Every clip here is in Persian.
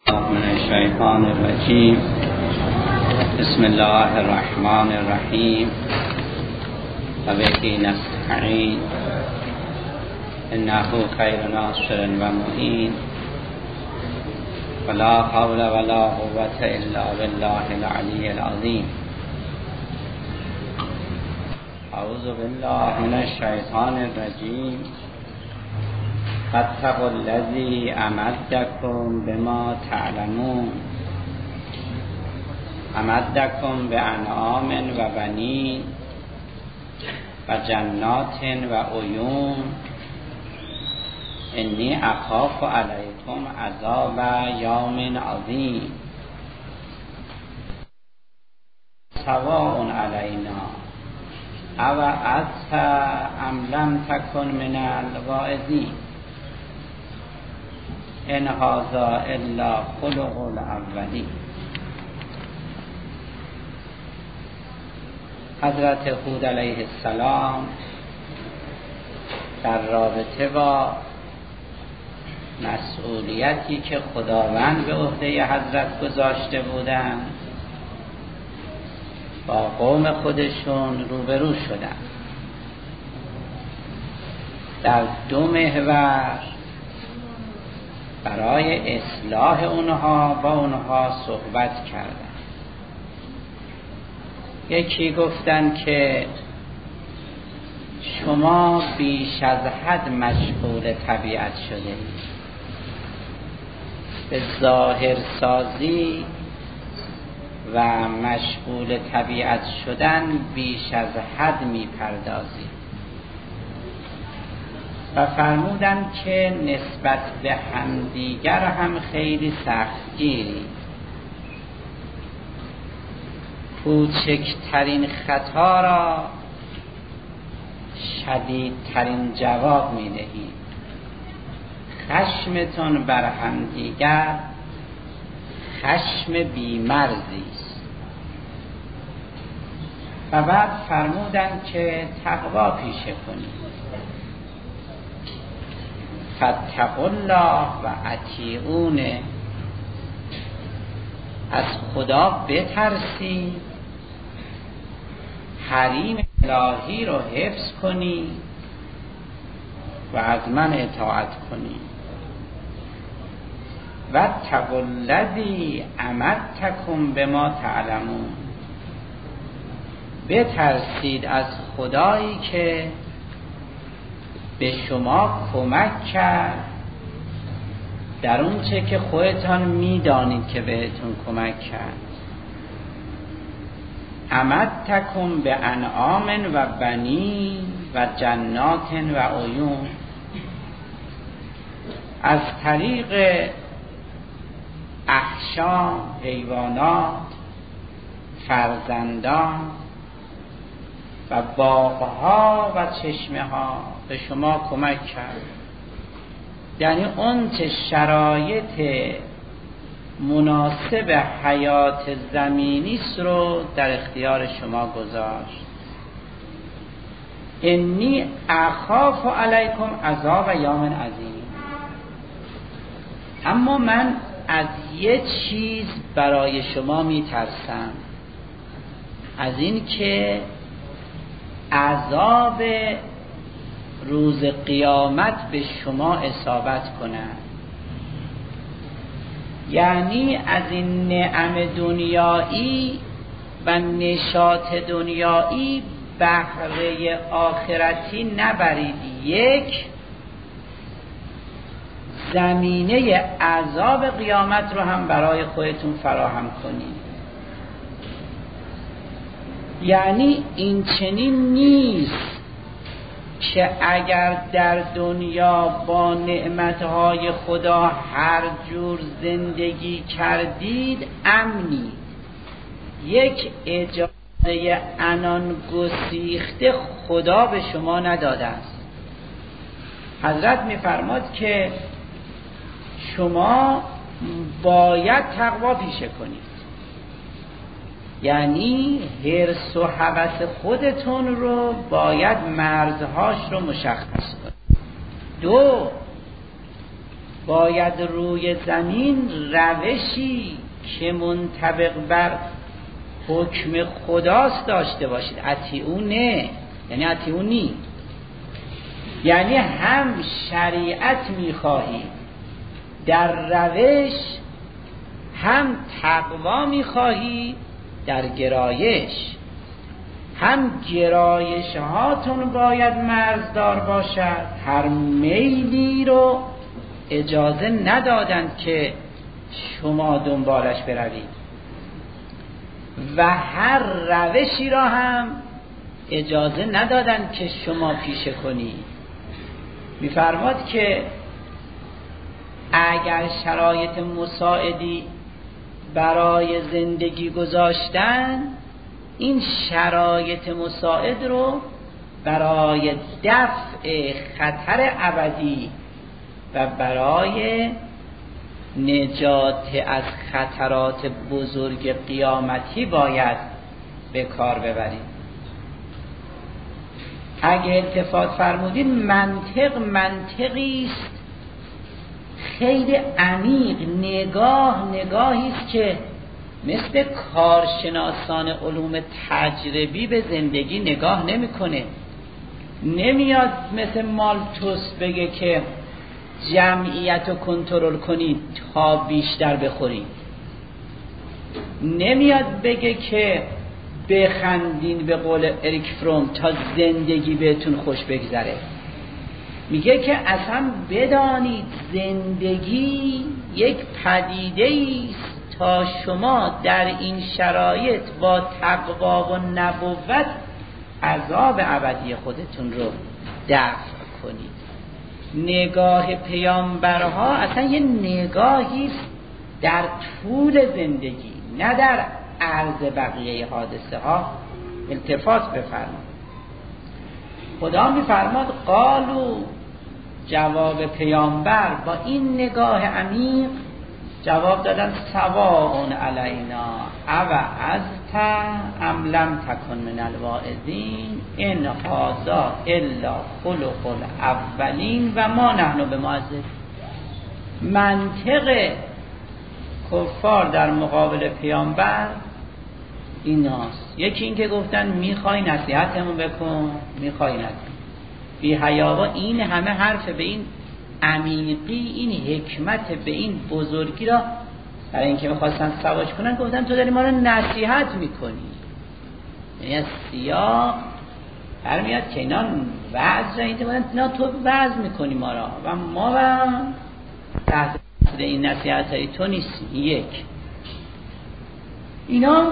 من الشیطان الرجیم. بسم الله الرحمن الرحیم و بهی نستعین انه خیر ناصر و معین ولا حول ولا قوة الا بالله العلی العظیم. اعوذ بالله من الشیطان الرجیم. فاتقوا الذی امدکم بما تعلمون امدکم بانعام و بنین و جنات و عیون انی اخاف علیکم عذاب یوم عظیم سواء علینا اوعظت ام لم تکن من الواعظین ان هذا الا خلق الاولین. حضرت هود علیه السلام در رابطه با مسئولیتی که خداوند به عهده حضرت گذاشته بودند با قوم خودشون روبرو شدند. در دو محور برای اصلاح اونها با اونها صحبت کردند. یکی گفتن که شما بیش از حد مشغول طبیعت شده اید، به ظاهر سازی و مشغول طبیعت شدن بیش از حد می پردازید و فرمودن که نسبت به همدیگر هم خیلی سختگیری. کوچکترین خطا را شدیدترین جواب می دهید. خشمتون بر همدیگر خشم بی‌مرزی است. و بعد فرمودن که تقوا پیشه کنید. فاتقوا الله و اطیعون، از خدا بترسید، حریم الهی رو حفظ کنید و از من اطاعت کنید. واتقوا الذی امدکم بما تعلمون، بترسید از خدایی که به شما کمک کرد در اون چه که خودتان میدانید که بهتون کمک کرد. امدتکم به انعام و بنین و جنات و عیون، از طریق احشام، حیوانات، فرزندان و باغها و چشمه ها به شما کمک کرد. یعنی اون چه شرایط مناسب حیات زمینی است رو در اختیار شما گذاشت. انی اخاف علیکم عذاب یوم عظیم، اما من از یه چیز برای شما میترسم، از این که عذاب روز قیامت به شما اصابت کنند. یعنی از این نعم دنیایی و نشاط دنیایی بهره آخرتی نبرید، یک زمینه عذاب قیامت رو هم برای خودتون فراهم کنید. یعنی این چنین نیست که اگر در دنیا با نعمتهای خدا هر جور زندگی کردید امنید. یک اجازه عنان گسیخته خدا به شما نداده است. حضرت می‌فرماد که شما باید تقوا پیشه کنید، یعنی حرص و هوس خودتون رو باید مرزهاش رو مشخص کنید. دو، باید روی زمین روشی که منطبق بر حکم خداست داشته باشید. اطیعون نه یعنی اطیعونی، یعنی هم شریعت میخواهی در روش، هم تقوا میخواهی در گرایش. هم گرایش هاتون باید مرزدار باشد، هر میلی رو اجازه ندادند که شما دنبالش بروید و هر روشی را هم اجازه ندادند که شما پیشه کنید. می‌فرماد که اگر شرایط مساعدی برای زندگی گذاشتن، این شرایط مساعد رو برای دفع خطر ابدی و برای نجات از خطرات بزرگ قیامتی باید به کار ببریم. اگه التفات فرمودین، منطقی است خیلی عمیق، نگاهی است که مثل کارشناسان علوم تجربی به زندگی نگاه نمیکنه. نمیاد مثل مالتوس بگه که جمعیت رو کنترل کنید تا بیشتر بخورید. نمیاد بگه که بخندین به قول اریک فروم تا زندگی بهتون خوش بگذره. میگه که اصلا بدانید زندگی یک پدیده است تا شما در این شرایط با تقوا و نبوت عذاب ابدی خودتون رو دفع کنید. نگاه پیامبرها اصلا یه نگاهی است در طول زندگی، نه در عرض بقیه حادثه ها. التفات بفرمایید. خدا میفرماد قالو، جواب پیامبر با این نگاه عمیق جواب دادن سواء علینا اوعظت ام لم تکن من الواعظین ان هذا الا خلق الاولین و ما نحن بمعذب. منطق کفار در مقابل پیامبر ایناست. یکی این که گفتن میخوای نصیحتمون بکن، میخوای نکن. بی حیاوا این همه حرف به این عمیقی، این حکمت به این بزرگی را برای اینکه میخواستن سواج کنن گفتن تو داری ما رو نصیحت میکنی. یعنی از سیاق برمیاد که اینا وعظ را اینا تو وعظ میکنی ما را و ما تحت این نصیحت های تو نیستیم. یک، اینا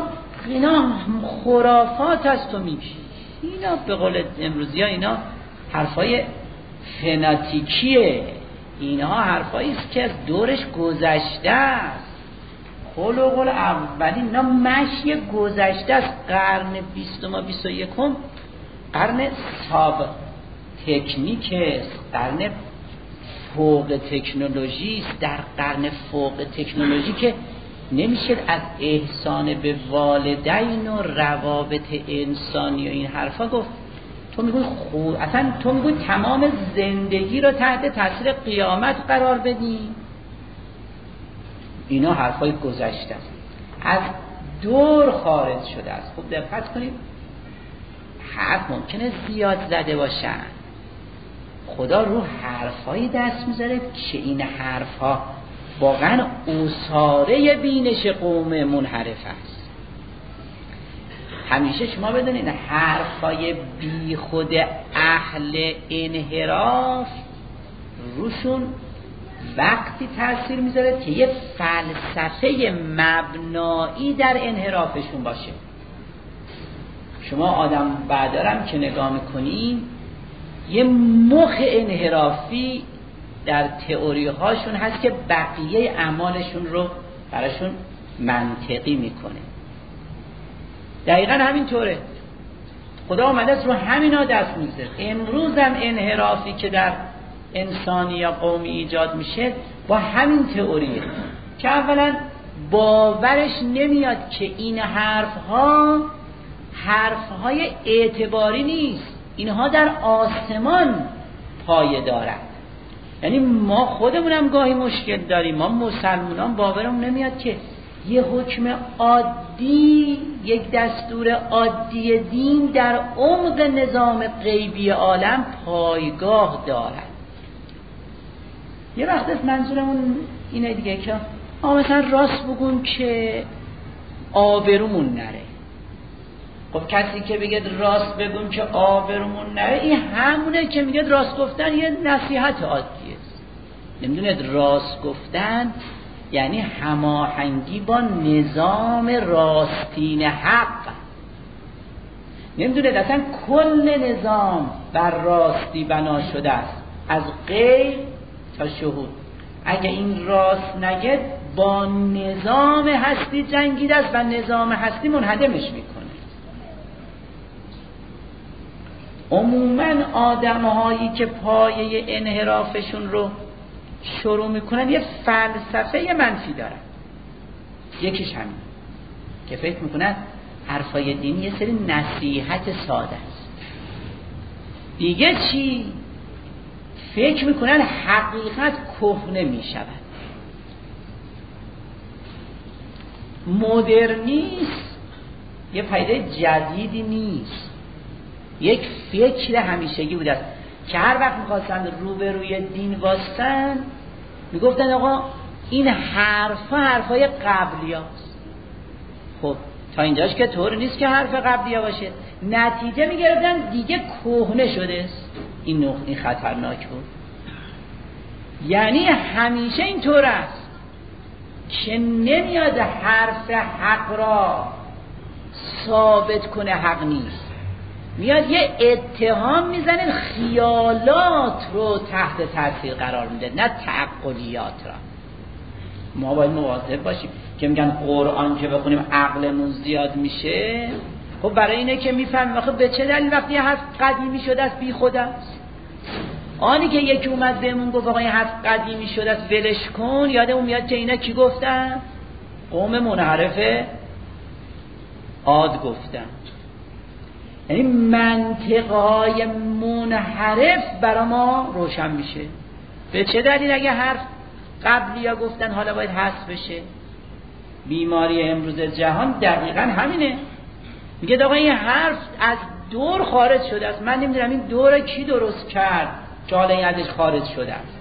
خرافات از تو میگی. اینا به قول امروزی ها اینا حرفای فناتیکیه، اینها حرفایی است که از دورش گذشته است. خلق الاولین، اینا مشی گذشته است. قرن 20 و 21 قرن ساب تکنیک است، قرن فوق تکنولوژی است. در قرن فوق تکنولوژی که نمیشه از احسان به والدین و روابط انسانی و این حرفا گفت. تو میگوی اصلا تو میگوی تمام زندگی رو تحت تاثیر قیامت قرار بدی. اینا حرفای گذشته است، از دور خارج شده است. خوب دقت کنید، حرف ممکنه زیاد زده باشن، خدا رو حرفایی دست میذاره که این حرفها واقعا اساره بینش قوم منحرف است. همیشه شما بدونید حرفای بی خود اهل انحراف روشون وقتی تاثیر میذاره که یه فلسفه مبنایی در انحرافشون باشه. شما آدم بعدارم که نگاه میکنین یه مخ انحرافی در تئوری هاشون هست که بقیه اعمالشون رو براشون منطقی میکنه. دقیقا همینطوره. خدا آمده است رو همینا دست میگذاره. امروز هم انحرافی که در انسانی یا قومی ایجاد میشه با همین تئوریه که اولا باورش نمیاد که این حرفهای اعتباری نیست، اینها در آسمان پایه دارند. یعنی ما خودمونم گاهی مشکل داریم. ما مسلمانان باورمون نمیاد که یه حکم عادی، یک دستور عادی دین در عمق نظام غیبی عالم پایگاه دارد. یه وقت منظورمون اینه دیگه که مثلا راست بگون که آبرومون نره. خب کسی که بگه راست بگون که آبرومون نره، این همونه که میگه راست گفتن یه نصیحت عادیه. نمیدونه راست گفتن یعنی هماهنگی با نظام راستین حق. نمیدونه اصلا کل نظام بر راستی بنا شده است، از غیب تا شهود. اگه این راست نگه با نظام هستی جنگیده است و نظام هستی منهدمش میکنه. عموما آدم‌هایی که پایه انحرافشون رو شروع میکنن یه فلسفه منفی دارن. یکیش همین که فکر میکنن حرفای دینی یه سری نصیحت ساده است. دیگه چی؟ فکر میکنن حقیقت کهنه میشود. مدرنیسم یه پدیده جدیدی نیست، یک فکر همیشگی بوده است که هر وقت میخواستن روبروی دین واسطن میگفتن آقا این حرفای قبلی هاست. خب تا اینجاش که طور نیست که حرف قبلی ها باشه. نتیجه میگردن دیگه کهنه شده است. این خطرناک بود. یعنی همیشه این طور است که نمیاد حرف حق را ثابت کنه حق نیست، میاد یه اتهام میزنه، خیالات رو تحت تاثیر قرار میده نه تعقلیات را. ما باید مواظب باشیم که میگن قرآن که بخونیم عقلمون زیاد میشه. خب برای اینه که میفهمیم آخه به چه دلیل وقتی یه حرف قدیمی شده است بی خود است. آنی که یکی اومد بهمون گفت آقا این حرف قدیمی شده است ولش کن، یادمون میاد که اینا کی گفتن؟ قوم منحرف عاد گفتن. یعنی منطقهای منحرف برای ما روشن میشه. به چه دلیل اگه حرف قبلی ها گفتن حالا باید حذف بشه؟ بیماری امروز جهان دقیقا همینه. میگه آقا این حرف از دور خارج شده است. من نمیدونم این دور کی درست کرد که حالا این ازش خارج شده است.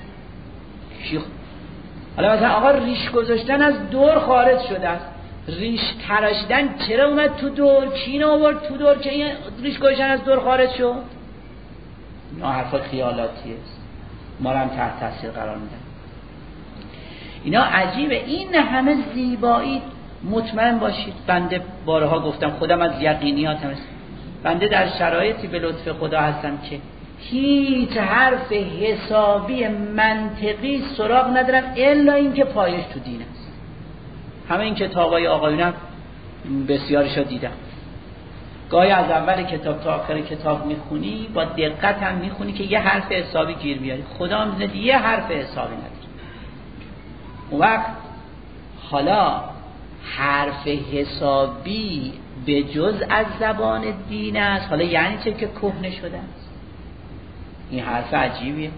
حالا مثلا آقا ریش گذاشتن از دور خارج شده است. ریش تراشیدن چرا اومد تو دور؟ کی آورد تو دور که این ریش گذاشتن از دور خارج شد؟ اینا حرفا خیالاتی است، ما رو هم تحت تاثیر قرار میدن. اینا عجیبه. این همه زیبایی مطمئن باشید، بنده بارها گفتم خودم از یقینیاتم است. بنده در شرایطی به لطف خدا هستم که هیچ حرف حسابی منطقی سراغ ندارم الا این که پایش تو دین است. همه این کتابای آقایونم بسیارشو دیدم. گاهی از اول کتاب تا آخر کتاب میخونی، با دقت هم میخونی که یه حرف حسابی گیر بیاری. خدا هم میدونه یه حرف حسابی نداره. اون وقت حالا حرف حسابی به جز از زبان دین است، حالا یعنی چه که کهنه شده است؟ این حرف عجیبیه.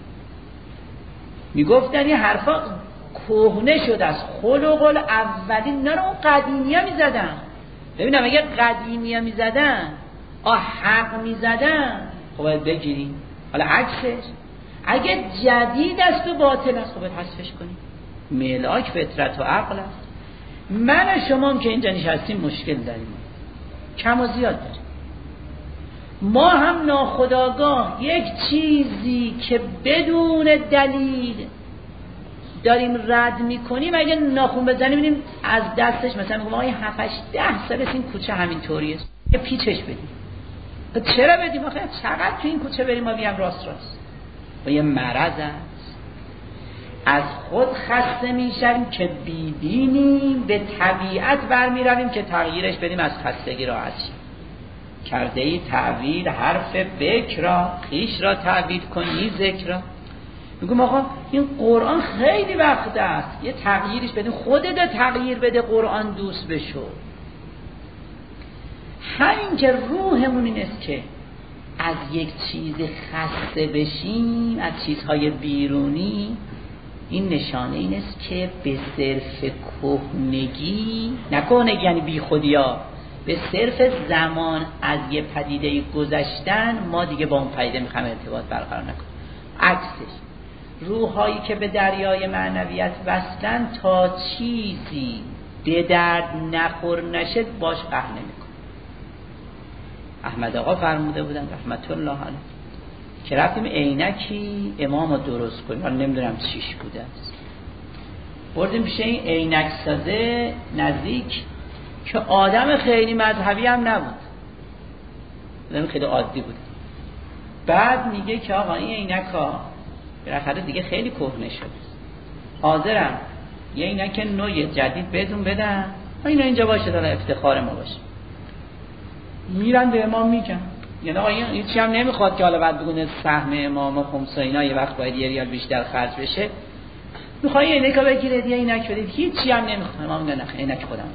میگفتن این حرفا کهنه شده است. خلق الاولین نه اون قدیمی ها میزدن. ببینم اگه قدیمی ها میزدن حق میزدن خب باید بگیریم. حالا عکسش اگه جدید است و باطل است خب باید حذفش کنیم. ملاک فطرت و عقل است. من و شما هم که اینجا نشستیم مشکل داریم، کم و زیاد داریم. ما هم ناخودآگاه یک چیزی که بدون دلیل داریم رد میکنیم، اگه ناخون بزنیم ببینیم از دستش مثلا میگم آقا این 7-10 سال این کوچه همین طوریه، یه پیچش بدیم. چرا بدیم؟ آخه چقدر تو این کوچه بریم ما بیم راست و یه مرض است. از خود خسته میشیم که بیدینیم، به طبیعت برمیرویم که تغییرش بدیم از خستگی راحت شیم. کرده ای تعویل حرف بکر را، خیش را تعویل کنی ذکر را. میگم آقا این قرآن خیلی وقت است یه تغییرش بدیم، خودت تغییر بده قرآن دوست بشو. همین که روحمون این است که از یک چیز خسته بشیم، از چیزهای بیرونی، این نشانه این است که به صرف کهنگی، نه کهنگی یعنی بی خودیا، به صرف زمان از یه پدیده گذشتن ما دیگه با اون پدیده میخوایم ارتباط برقرار نکنیم. عکسش روحایی که به دریای معنویت وصلن تا چیزی به درد نخور نشد باش قهر نمیکن. احمد آقا فرموده بودن رحمت الله علیه که رفتیم عینکی امام رو درست کنیم، من نمیدونم چیش بوده است، بردیم پیش این عینک سازه نزدیک که آدم خیلی مذهبی هم نبود، آدم خیلی عادی بود. بعد میگه که آقا این عینک ها بالاخره دیگه خیلی کهنه شد، حاضرم یه عینک نوع جدید بهتون بدم، اینا اینجا باشه تا افتخار ما باشه. میرن به امام میگن یعنی آقا این چی هم نمیخواد که حالا بعد بگونه سهم امام و خمس و اینا یه وقت باید یه ریال بیشتر خرج بشه، میخواد یه عینک بگیرید یه عینک بدید، هیچ چی هم نمیخواد. امام میگه نه عینک خودم.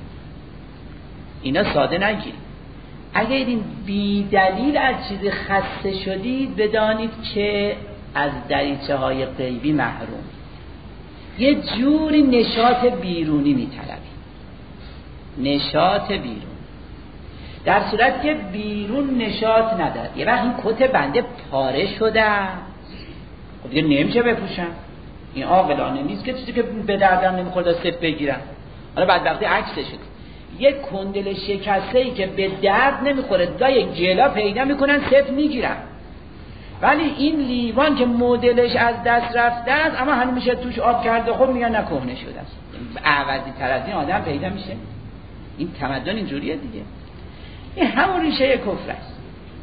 اینا ساده نگیرید. اگه این بی دلیل از چیز خسته شدید بدانید که از دریچه های غیبی محروم، یه جوری نشاط بیرونی میطلبید، نشاط بیرون. در صورت که بیرون نشاط نداره، یه وقت این کت بنده پاره شده خب دیگه نمیشه بپوشم، این عاقلانه نیست که چیزی که به دردم نمیخورد سپ بگیرم. حالا بعد وقتی عکسش شد یک کندل شکسته‌ای که به درد نمیخوره دا یک جلا پیدا میکنن سپ میگیرن، ولی این لیوان که مدلش از دست رفته است اما همیشه توش آب کرده خب میگن نکهنه شده است، عوضی تر از این آدم پیدا میشه. این تمدن اینجوریه دیگه، این همون ریشه کفر است.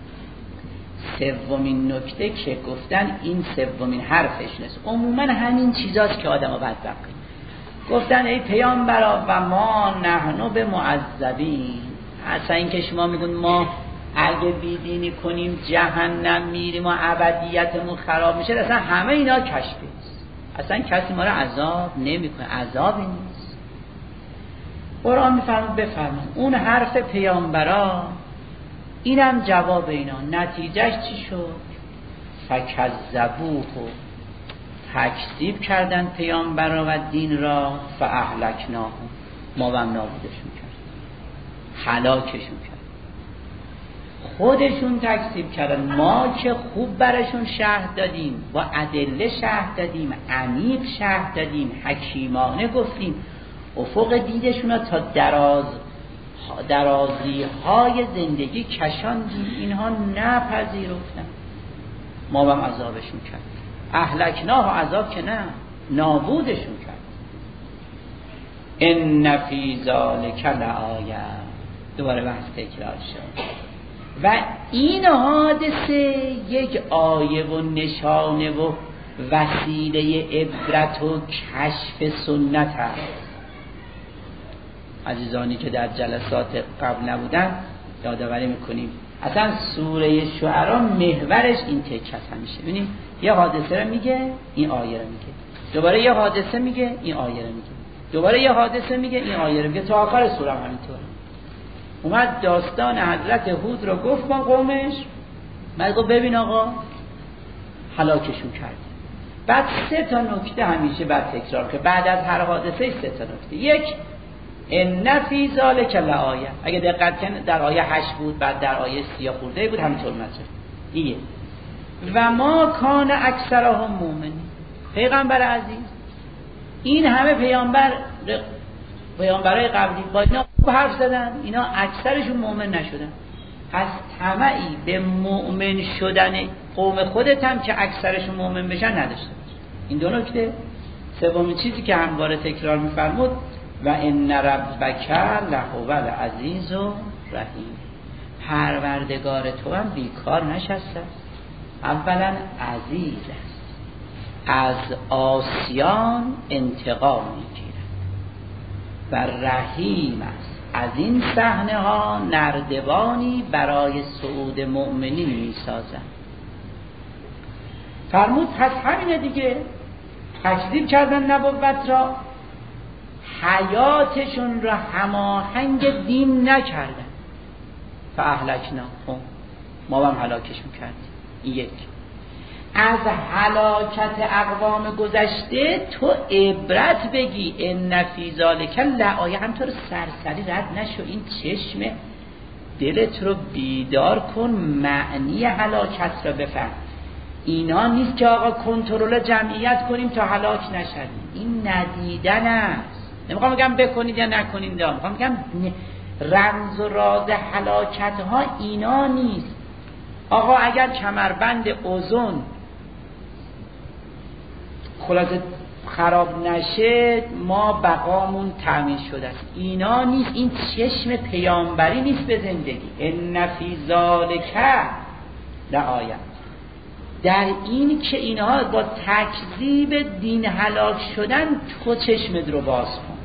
سومین نکته که گفتن این سومین حرفش نیست، عموما همین چیزاست که آدمو بدبخت کنه. گفتن ای پیامبرا و ما نحنو به معذبین، اصلا این که شما میگون ما اگه بیدینی کنیم جهنم میریم و ابدیتمون خراب میشه، اصلا همه اینا کشفی است، اصلا کسی ما رو عذاب نمیکنه، عذابی نیست. قرآن میفرمود بفرمایید اون حرف پیامبرا اینم جواب اینا، نتیجهش چی شد؟ فکذبوه، تکذیب کردن پیامبرا و دین را، فاهلکناهم، ما هم نابودشون کردیم، هلاکشون کردیم. خودشون تکذیب کردن، ما که خوب برشون شرح دادیم، با ادله شرح دادیم، عمیق شرح دادیم، حکیمانه گفتیم، افق دیدشون را تا درازی های زندگی کشاندیم، اینها نپذیرفتن، ما هم عذابشون کردیم. اهلکناه عذاب که نه، نابودشون کرد. ان فی ذلک لآیه، دوباره بحث تکرار شد. و این حادثه یک آیه و نشانه و وسیله عبرت و کشف سنت است. عزیزانی که در جلسات قبل نبودن یادآوری میکنیم اصلا سوره شعرا محورش این تکه همیشه. ببینید یه حادثه رو میگه این آیه رو میگه، دوباره یه حادثه میگه این آیه رو میگه، دوباره یه حادثه میگه این آیه رو میگه، تا آخر سوره همینطوره. اومد داستان حضرت هود رو گفت با قومش، بعد گفت ببین آقا هلاکشون کرد. بعد سه تا نکته همیشه بعد تکرار که بعد از هر حادثه سه تا نکته. یک، ان فی ذلک لآیه، اگه دقت کنید در آیه 8 بود، بعد در آیه 30 خورده بود، همینطور مطرح. دیگه و ما کان اکثرهم مؤمنین، پیغمبر عزیز این همه پیامبرای قبلی با اینا حرف زدن، اینا اکثرشون مؤمن نشدن. پس طمعی به مؤمن شدن قوم خودت هم که اکثرشون مؤمن بشن نداشته. این دو نکته. سومین چیزی که همواره تکرار می‌فرمود و ان ربک لهو العزیز الرحیم، پروردگار تو هم بیکار نشسته، اولا عزیز است، از عاصیان انتقام میگیرد و رحیم است، از این صحنه ها نردبانی برای صعود مؤمنین میسازد. فرمود پس همینه دیگه، تکذیب کردن نبوت را، حیاتشون را هماهنگ دین نکردن، فاهلکناهم، ما هم هلاکش میکردیم. این یک. از هلاکت اقوام گذشته تو عبرت بگی. ان فی ذلک لآیه. همطور سرسری رد نشو، این چشم دلت رو بیدار کن، معنی هلاکت رو بفهم. اینا نیست که آقا کنترل جمعیت کنیم تا هلاک نشدیم، این ندیدن است. نمیخوام بگم بکنید یا نکنید، میخوام بگم رمز و راز هلاکت ها اینا نیست. آقا اگر کمربند اوزون خلاصه خراب نشه ما بقامون تامین شده است، اینا نیست. این چشم پیامبری نیست به زندگی. ان فی ذلک لآیه. در این که اینها با تکذیب دین هلاک شدن، تو چشمت رو باز کن.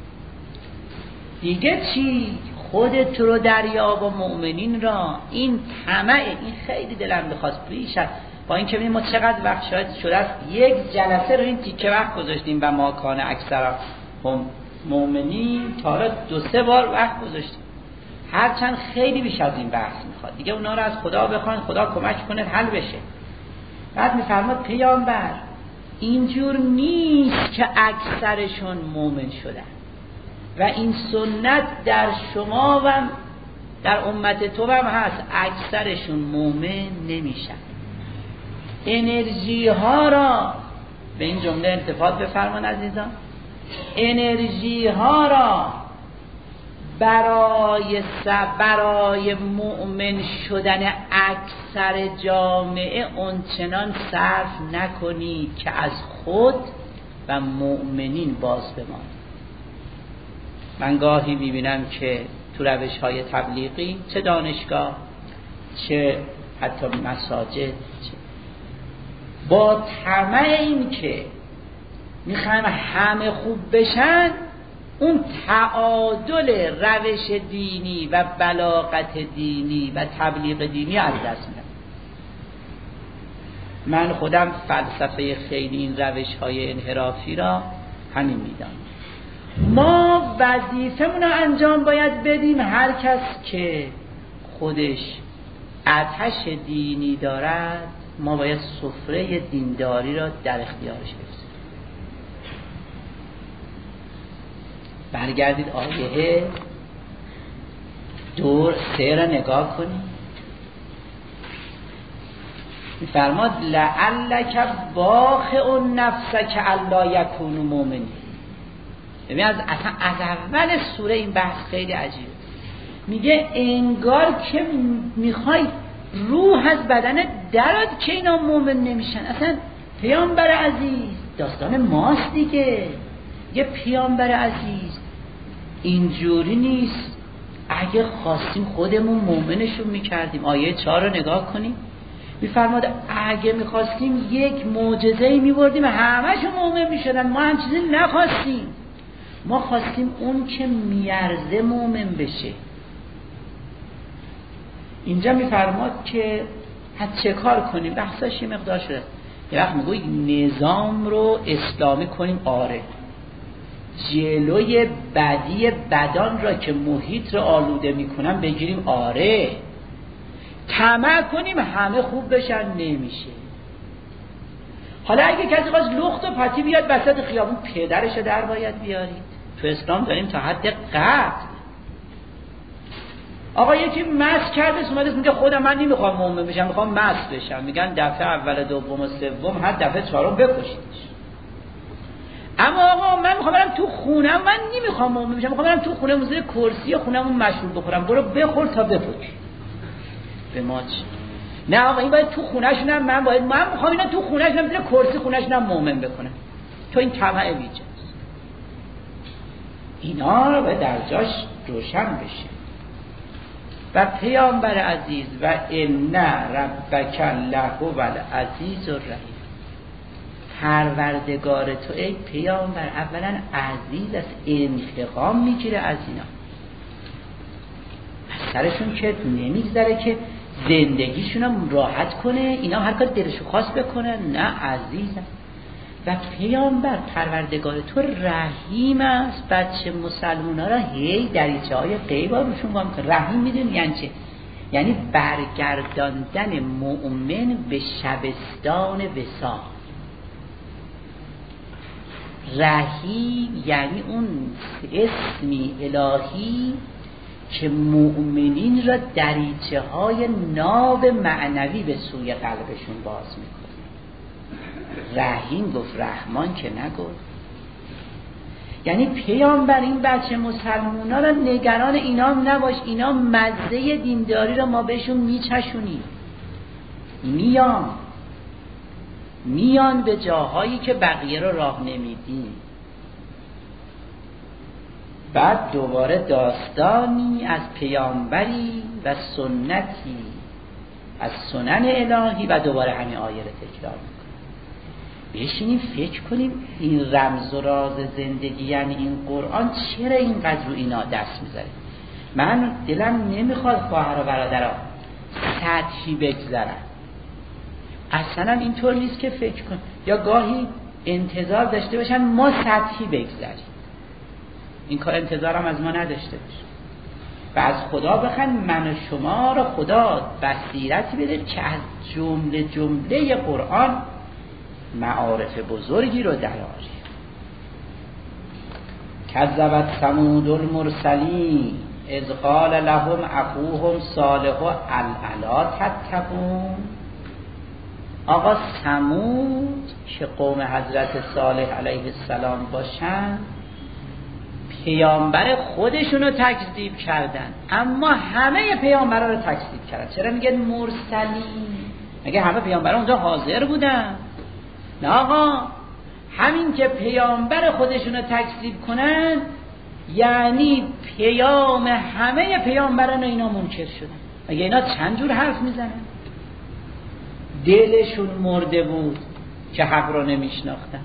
دیگه چی؟ خودت رو دریاب و مؤمنین را. این طمع، این خیلی دلم بخواست پیش است. با این که ما چقدر وقت شاید شده است یک جلسه رو این تیکه وقت گذاشتیم و ما کان اکثر هم مؤمنین، تا حالا 2-3 بار وقت گذاشتیم، هرچند خیلی بیش از این بحث میخواد دیگه. اونا رو از خدا بخواین، خدا کمک کنه حل بشه. بعد میفرماد پیامبر اینجور نیست که اکثرشون مؤمن شدن و این سنت در شما و در امت تو هم هست، اکثرشون مؤمن نمیشن. انرژی ها را به این جمله التفات بفرمان عزیزان. انرژی ها را برای مؤمن شدن اکثر جامعه اونچنان صرف نکنی که از خود و مؤمنین باز بمان. من گاهی میبینم که تو روش های تبلیغی، چه دانشگاه چه حتی مساجد، با طمع این که میخوایم همه خوب بشن، اون تعادل روش دینی و بلاغت دینی و تبلیغ دینی از دست میدن. من خودم فلسفه خیلی این روش های انحرافی را همین میدانم. ما وظیفمون رو انجام باید بدیم. هر کس که خودش آتش دینی دارد، ما باید سفره دینداری را در اختیارش بگذاریم. برگردید آیه 2-3 را نگاه کنید. می‌فرماد لعلک باخع نفسک الا یکونوا مؤمنین. ببین از اول سوره این بحث خیلی عجیبه. میگه انگار که میخوای روح از بدن درات که اینا مؤمن نمیشن. اصلا پیامبر عزیز داستان ماست دیگه. یه پیامبر عزیز اینجوری نیست. اگه خواستیم خودمون مؤمنشون میکردیم. آیه 4 رو نگاه کنیم. میفرماد اگه میخواستیم یک معجزه‌ای میبردیم همه‌شون مؤمن میشدن. ما هم چیزی نخواستیم. ما خواستیم اون که میارزه مؤمن بشه. اینجا میفرماد که حد چه کار کنیم. بحثاش یه مقدار شده. یه وقت میگوی نظام رو اسلامی کنیم. آره، جلوی بدی بدان را که محیط رو آلوده میکنن بگیریم. آره، طمع کنیم همه خوب بشن. نمیشه. حالا اگه کسی خواست لخت و پتی بیاد وسط خیابون، پدرش در باید بیارید. تو اسلام داریم تا حد قتل. آقا یکی مست کرده اومده میگه خودم من نمیخوام مؤمن بشم، میخوام مست بشم. میگن دفعه اول دوم و سوم هر دفعه چهارم بکشیدش. اما آقا من میخوام برم تو خونم، من نمیخوام مؤمن بشم، میخوام برم تو خونه زیر کرسی خونمون مشروب بخورم. برو بخور تا بپوش. به ما چی؟ نه آقا این باید تو خونه‌شونم، من میخوام اینا تو خونه‌شونم زیر کرسی خونه‌شونم مؤمن بکنم. تو این طمع بیجاست. اینا رو باید در جاش روشن بشه. و پیامبر عزیز و ان ربک لهو العزیز الرحیم. پروردگار تو ای پیامبر اولا عزیز است، انتقام میگیره از اینا. از سرشون که نمیگذره که زندگیشون رو راحت کنه، اینا هر کار دلشو خواست بکنن. نه عزیزم. و پیامبر پروردگار تو رحیم است. بچه مسلمان ها را هی دریچه های غیب ها روشون با میکنه. رحیم میدونی یعنی چه؟ یعنی برگرداندن مؤمن به شبستان وصال. رحیم یعنی اون اسمی الهی که مؤمنین را دریچه های ناب معنوی به سوی قلبشون باز میکنه. رحیم گفت، رحمان که نگفت. یعنی پیامبر این بچه مسلمونا را نگران اینا نباش، اینا مزه دینداری را ما بهشون میچشونیم، میان به جاهایی که بقیه را راه نمیدیم. بعد دوباره داستانی از پیامبری و سنتی از سنن الهی و دوباره همین آیه را تکرار میکنه. بشینیم فکر کنیم این رمز و راز زندگی یعنی این قرآن چرا اینقدر رو اینا دست میذاره. من دلم نمیخواد خواهر و برادرها سطحی بگذرن، اصلا اینطور نیست که فکر کن یا گاهی انتظار داشته باشن ما سطحی بگذریم. این کار انتظارم از ما نداشته باشه و از خدا بخواین من و شما را خدا بصیرتی بده که از جمله قرآن معارف بزرگی رو درآری. کذبت ثمود المرسلین اذ قال لهم اخوهم صالح الا تتقون. آقا ثمود که قوم حضرت صالح علیه السلام باشن، پیامبر خودشون رو تکذیب کردن، اما همه پیامبران رو تکذیب کردن. چرا میگن مرسلین؟ مگه همه پیامبران اونجا حاضر بودن؟ نه آقا، همین که پیامبر خودشون رو تکذیب کنن یعنی پیام همه پیامبران رو اینا منکر شدن. مگه اینا چند جور حرف میزنن؟ دلشون مرده بود که حق رو نمیشناختن.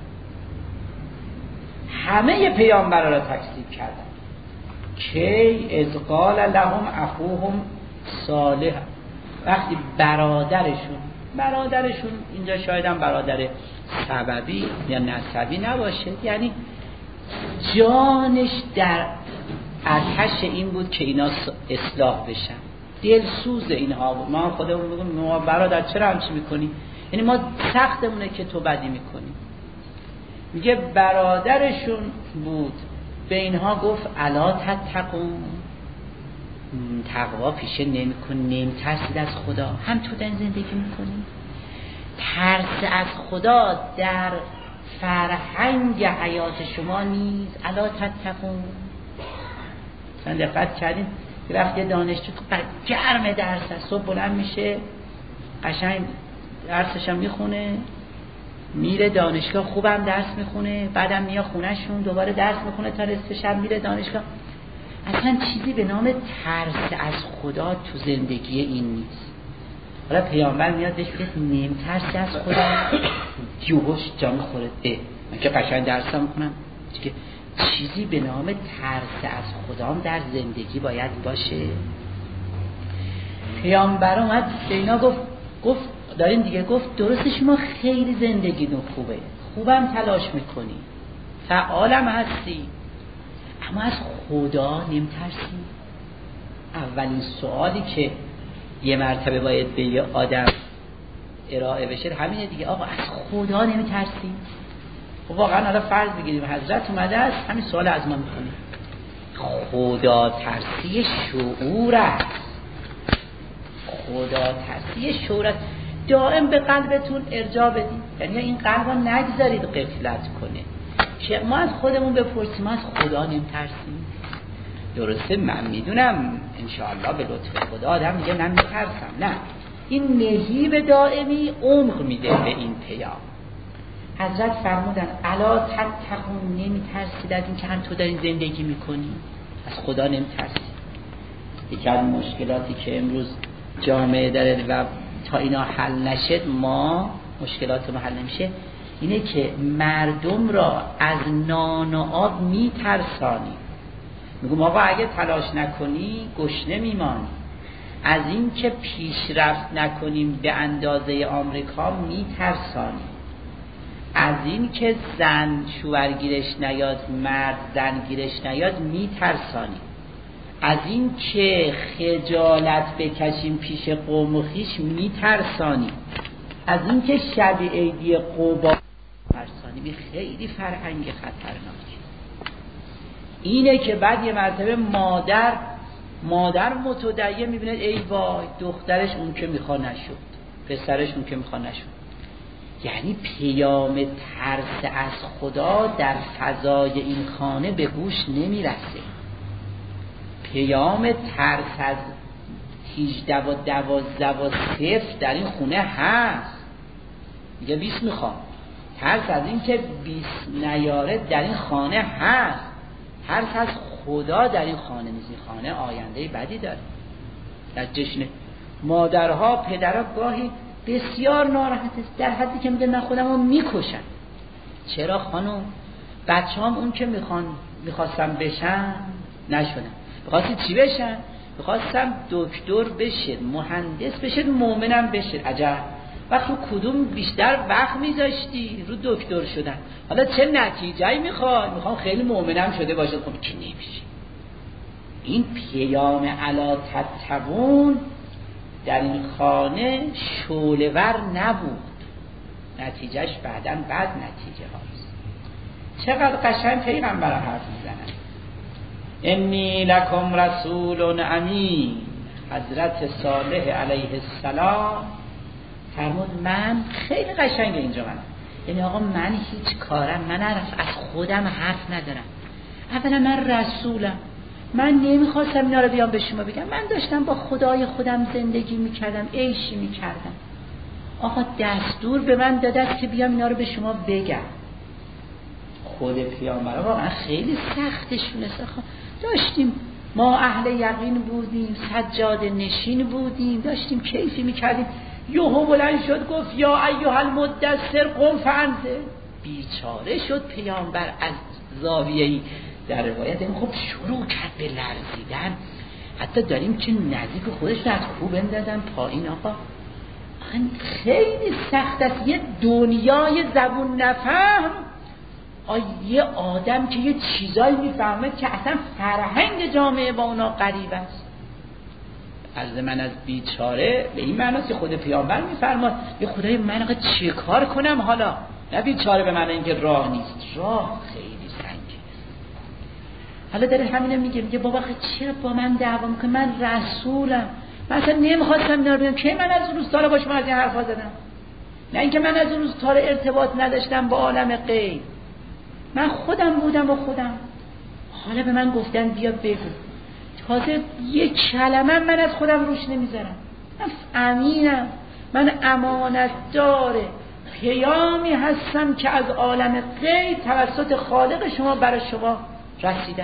همه پیامبرا را تکذیب کردن. کی اذ قال لهم اخوهم صالح، وقتی برادرشون اینجا شاید هم برادر سببی یا نسبی نباشه، یعنی جانش در آتش این بود که اینا اصلاح بشن، دلسوز اینها بود. ما خودمون میگیم ما برادر چرا همچی میکنی؟ یعنی ما سختمونه که تو بدی میکنی. میگه برادرشون بود، به اینها گفت الا تتقون، تقوا پیشه نمی ترسید از خدا. هم تو در زندگی میکنی؟ ترس از خدا در فرهنگ حیات شما نیست. الا تتقون. مثلا دقت کردین که وقتی دانشجو گرم درس از صبح بلند میشه قشنگ درسش هم میخونه، میره دانشگاه خوبم درس میخونه، بعدم میاد خونهشون دوباره درس میخونه تا رسته شب میره دانشگاه. اصلا چیزی به نام ترس از خدا تو زندگی این نیست. حالا پیامبر میاد بهش بگه نمی ترسی از خدا، جوهش جا میخوره. من که قشنگ درسم میخونم، که چیزی به نام ترس از خدا در زندگی باید باشه. پیامبر اومد به اینا گفت دارین دیگه، گفت درسته شما خیلی زندگیتون خوبه، خوبم تلاش میکنی، فعالم هستی، اما از خدا نمیترسی؟ اولین سوالی که یه مرتبه باید به یه آدم ارائه بشه همینه دیگه، آقا از خدا نمیترسی؟ واقعا حالا فرض بگیریم حضرت اومده است همین سوال از ما میکنه، خدا ترسی شعور است. خدا ترسی شعور است. دائم به قلبتون ارجاع بدید، یعنی این قلب رو نگذارید غفلت کنه که ما از خودمون بپرسیم از خدا نمیترسیم؟ درسته من میدونم انشاءالله به لطف خدا آدم میگه من میترسم، نه، این نهیب دائمی عمق میده به این پیام. حضرت فرمودن الا تتقون، نمیترسید از این که هم تو دارین زندگی میکنی؟ از خدا نمیترسید؟ یکی از مشکلاتی که امروز جامعه داره و تا اینا حل نشد ما مشکلات ما حل نمیشه اینه که مردم را از نان و آب میترسانی. میگم آقا اگه تلاش نکنی گشنه میمانی. از این که پیشرفت نکنیم به اندازه آمریکا میترسانی. از این که زن شوهرگیرش نیاد، مرد زنگیرش نیاد میترسانی. از این که خجالت بکشیم پیش قوم و خویش میترسانیم، از این که شب عیدی قبا ترسانیم. خیلی فرهنگ خطرناکی اینه که بعد یه مرتبه مادر متدین میبینه ای وای دخترش اون که میخوا نشد، پسرش اون که میخوا نشد. یعنی پیام ترس از خدا در فضای این خانه به گوش نمیرسه. پیام ترس از 18 و 12 و 0 در این خونه هست. میگه 20 میخوام. ترس از این که 20 نیاره در این خانه هست. ترس از خدا در این خانه نیست. این خانه آینده بدی داره. در جشن مادرها پدرها گاهی بسیار ناراحت است، در حدی که میگه من خودم رو میکشم. چرا خانم؟ بچه‌هام اون که میخواستم بشن نشدن. میخواستی چی بشن؟ میخواستم دکتر بشه، مهندس بشه، مؤمنم بشه. عجب، وقت رو کدوم بیشتر وقت میذاشتی؟ رو دکتر شدن. حالا چه نتیجه‌ای میخوام خیلی مؤمنم شده باشه. خب که نمیشه. این پیام الا تتقون در این خانه شعله‌ور نبود، نتیجهش بعداً بد نتیجه هاست. چقدر قشنگ پیغمبر حرف میزنن. انی لکم رسول امین. حضرت صالح علیه السلام فرمود من خیلی قشنگه اینجا یعنی آقا من هیچ کارم، من از خودم حرف ندارم. اولا من رسولم، من نمیخواستم اینا رو بیام به شما بگم. من داشتم با خدای خودم زندگی میکردم، عیشی میکردم. آقا دستور به من داده است که بیام اینا رو به شما بگم. خود پیامبر واقعا خیلی سختشونه. داشتیم ما اهل یقین بودیم، سجاده نشین بودیم، داشتیم کیفی میکردیم. یهو بلند شد گفت یا ایها المدثر قم فانذر. بیچاره شد پیامبر از زاویه‌ای در روایت خب شروع کرد به لرزیدن. حتی داریم که نزدیک خودش رو از خوب اندازن پایین. آقا خیلی سخت است یه دنیای زبون نفهم. یه آدم که یه چیزایی میفهمه که اصلا فرهنگ جامعه با اونا غریب است. عرض من از بیچاره به این معناست که خود پیامبر میفرماد یه خدای من آقا چه کار کنم حالا؟ نه بیچاره به معنی اینکه راه نیست، راه خیلی سنگین. حالا داره همینه میگه بابا چرا با من دعوا میکنی؟ من رسولم، من اصلا نمیخواستم اینا رو بگم. کی من از اون روز تا رو با شما از این حرفا زدم؟ نه اینکه من از اون روز تا رو ارتباط نداشتم با عالم غیب، من خودم بودم با خودم. حالا به من گفتن بیا بگو، تازه یک کلمه من از خودم روش نمیذارم. من امینم، من امانت داره پیامی هستم که از عالم غیب توسط خالق شما برای شما رسیدم.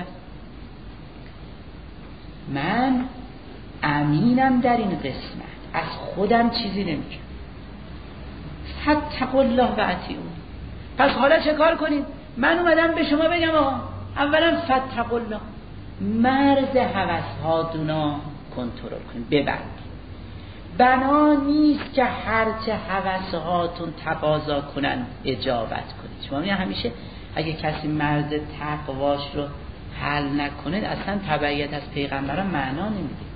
من امینم در این قسمت، از خودم چیزی نمیگم. فاتقوا الله و اطیعون. پس حالا چه کار کنید؟ من اومدم به شما بگم آقا اولا فاتقوا الله، مرز هوس‌هاتونو کنترل کنید، ببند. بنا نیست که هرچه هوس‌هاتون تقاضا کنن اجابت کنید. شما میگن همیشه اگه کسی مرز تقواش رو حل نکنه اصلا تبعیت از پیغمبران معنا نمیده.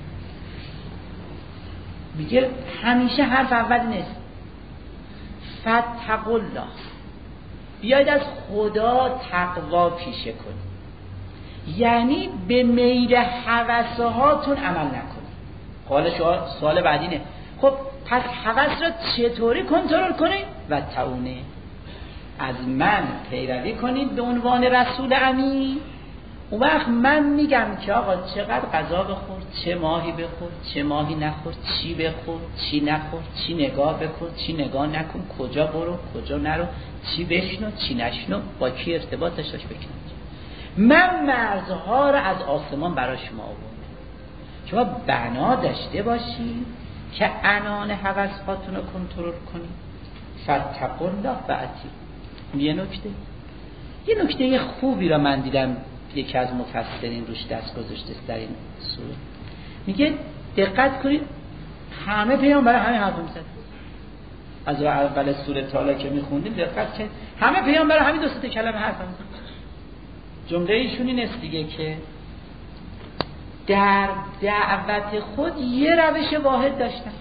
میگه همیشه حرف اول نیست فاتقوا الله، بیاید از خدا تقوا پیشه کنید، یعنی به میل هوس‌هاتون عمل نکنید. سوال بعدی اینه خب پس هوس را چطوری کنترل کنید؟ و تعونه، از من پیروی کنید به عنوان رسول امین. اون وقت من میگم که آقا چقدر غذا بخور، چه ماهی بخور، چه ماهی نخور، چی بخور، چی نخور، چی نگاه بکن، چی نگاه نکن، کجا برو، کجا نرو، چی بشنو، چی نشنو، با کی ارتباط داشتاش بکنید. من مرزها رو از آسمان برای شما آوردم. شما بنا داشته باشید که عنان هوس‌هاتون رو کنترل کنید. فاتقوا الله و اطیعون. یه نکته خوبی را من دیدم یکی از مفسرین روش دست گذاشته در این سوره. میگه دقت کنید همه پیامبر همه حرف میزدن. از اول سوره طالا که میخوندیم دقت کنید همه پیامبر همین دو سه کلمه حرف میزدن. جمله ایشون این است دیگه که در دعوت خود یه روش واحد داشتن.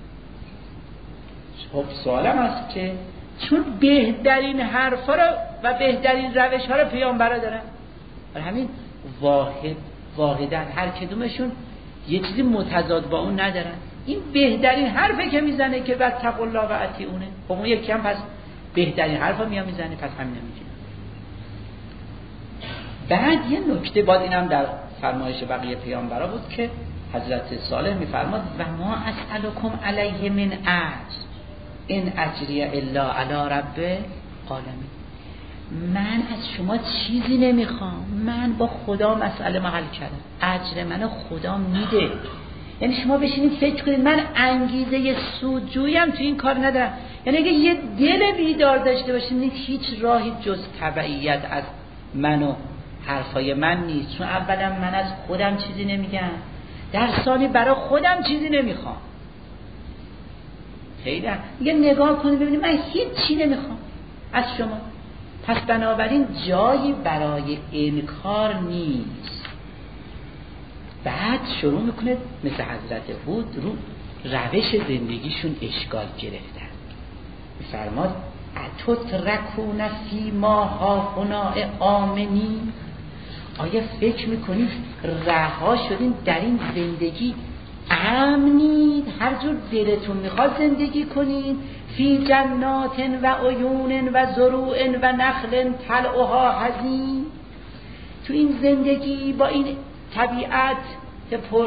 خب سوالم است که چون بهترین حرفا رو و بهترین روش ها رو پیامبرا دارن، برای همین واحدن، هر کدومشون یه چیزی متضاد با اون ندارن. این بهترین حرفی که میزنه که بعد تقوا الله و اطیعونه، خب اون یکی هم پس بهترین حرفا میزنه، پس همین نمیگه. بعد یه نکته بعد اینم در فرمایش بقیه پیامبرا بود که حضرت صالح میفرماد و ما اسألکم علیه من اجر ان اجری الا علی رب العالمین. من از شما چیزی نمیخوام، من با خدا مسئله حل کردم، اجر منو خدا میده. یعنی شما بشینید فکر کنید من انگیزه سودجوییم تو این کار ندارم. یعنی اگه یه دل بیدار داشته باشید هیچ راهی جز تبعیت از من و حرفای من نیست، چون اولا من از خودم چیزی نمیگم، در ثانی برای خودم چیزی نمیخوام. خیلی میگه نگاه کنید ببینید من هیچ چی نمیخوام از شما، پس بنابراین جایی برای انکار نیست. بعد شروع میکنه مثل حضرت هود رو روش زندگیشون اشکال گرفتن. میفرماد اتترکون فی ما هاهنا آمنین. آیا فکر میکنید رها شدین در این زندگی امنید، هر جور دلتون میخواد زندگی کنید، فی جنات و عیون و زروع و نخل طلعها حزین، تو این زندگی با این طبیعت پر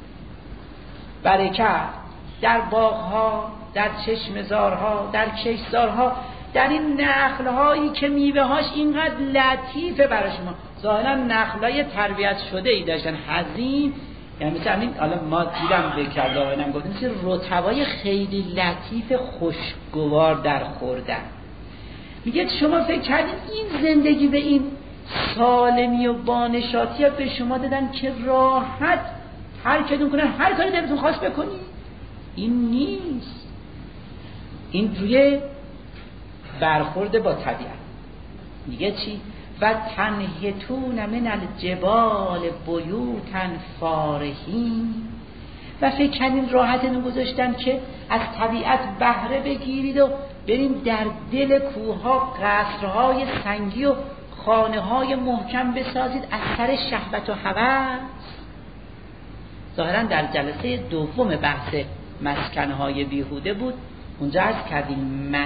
برکت، در باغها، در چشمزارها، در کشتزارها، در این نخلهایی که میوه‌هاش اینقدر لطیفه برای شما. ظاهرا نخلای تربیت شده ای داشتن، حزین، یعنی مثل همین حالا ما دیدم به کردارانم گفتیم مثل رطبای خیلی لطیف خوشگوار در خوردن. میگه شما فکر کردید این زندگی به این سالمی و بانشاتی به شما دادن که راحت هر کدوم کنن هر کاری دلتون خواست بکنید؟ این نیست. این روی برخورد با طبیعت. میگه چی؟ و تنحتون من الجبال بیوتا فارهین. و فکر کنین راحتتون گذاشتن که از طبیعت بهره بگیرید و بریم در دل کوهها قصرهای سنگی و خانه‌های محکم بسازید از سر شهوت و هوس. ظاهرا در جلسه دوم بحث مسکنهای بیهوده بود، اونجا عرض کردیم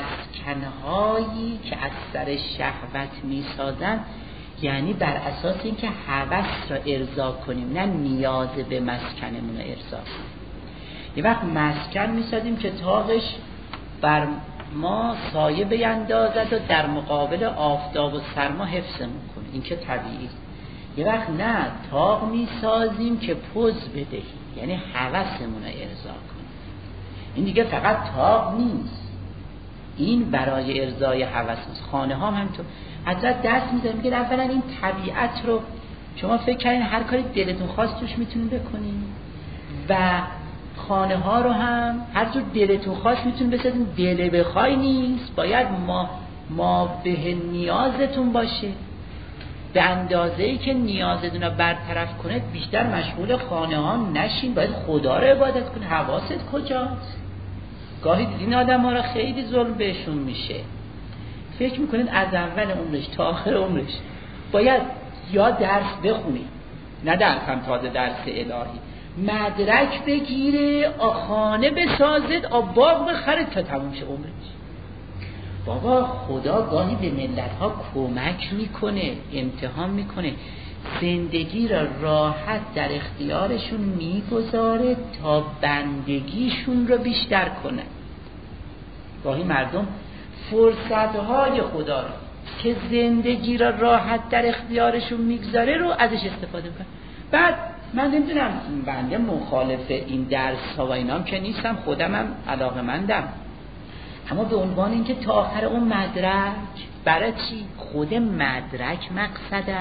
مسکنهایی که از سر شهوت میسازن یعنی بر اساس اینکه هوس را ارضا کنیم، نه نیاز به مسکنمون را ارضا کنیم. یه وقت مسکن میسازیم که تاقش بر ما سایه بیندازد و در مقابل آفتاب و سرما حفظمون کنه، این که طبیعی است. یه وقت نه، تاق میسازیم که پوز بدهیم، یعنی هوسمون را ارضا کنیم. این دیگه فقط تاق نیست، این برای ارضای هوس است. خانه ها هم همینطور. حضرت دست میذاره میگه اولا این طبیعت رو شما فکر کنین هر کاری دلتون خواست توش میتونین بکنین و خانه ها رو هم هر جور دلتون خواست میتونین بسازین. دل بخوای نیست، باید ما به نیازتون باشه، به اندازه‌ای که نیازتون رو برطرف کنه. بیشتر مشغول خانه ها نشین، باید خدا رو عبادت کنین. حواست کجاست؟ گاهی دیدین آدم ها رو خیلی ظلم بهشون میشه، فکر میکنید از اول عمرش تا آخر عمرش باید یا درس بخونید، نه درس هم تازه درس الهی، مدرک بگیره، خانه بسازد، باغ بخره تا تموم شه عمرش. بابا خدا گاهی به ملت ها کمک میکنه، امتحان میکنه، زندگی را راحت در اختیارشون میگذاره تا بندگیشون رو بیشتر کنه. گاهی مردم فرصتهای خدا را که زندگی را راحت در اختیارشون میگذاره رو ازش استفاده میکنن. بعد من نمیدونم، بنده مخالف این درس ها و اینام که نیستم، خودم هم علاقه‌مندم، اما به عنوان اینکه تا آخر اون مدرک، برای چی؟ خود مدرک مقصده